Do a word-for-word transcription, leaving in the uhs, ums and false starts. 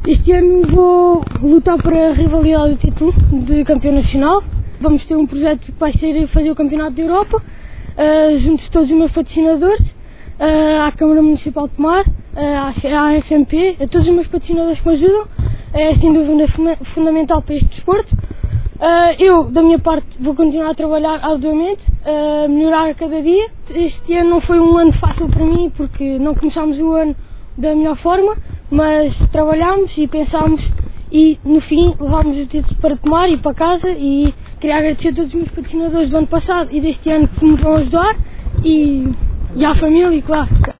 Este ano vou lutar para a rivalidade do título de campeão nacional. Vamos ter um projeto que vai ser fazer o campeonato da Europa, uh, junto de todos os meus patrocinadores, uh, à Câmara Municipal de Tomar, uh, à F M P, a todos os meus patrocinadores que me ajudam. É sem dúvida fundamental para este desporto. Uh, eu, da minha parte, vou continuar a trabalhar arduamente, uh, melhorar a cada dia. Este ano não foi um ano fácil para mim, porque não começámos o ano da melhor forma, mas trabalhámos e pensámos e no fim levámos o título para Tomar e para casa. E queria agradecer a todos os meus patrocinadores do ano passado e deste ano que me vão ajudar, e, e à família, claro.